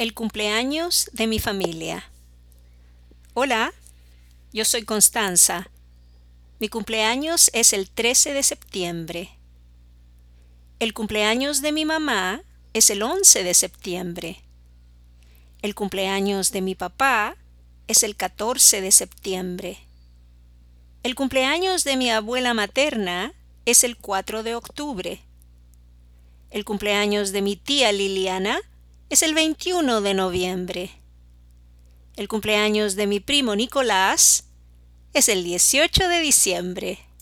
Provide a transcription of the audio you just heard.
El cumpleaños de mi familia. Hola, yo soy Constanza. Mi cumpleaños es el 13 de septiembre. El cumpleaños de mi mamá es el 11 de septiembre. El cumpleaños de mi papá es el 14 de septiembre. El cumpleaños de mi abuela materna es el 4 de octubre. El cumpleaños de mi tía Liliana es el 21 de noviembre. El cumpleaños de mi primo Nicolás es el 18 de diciembre.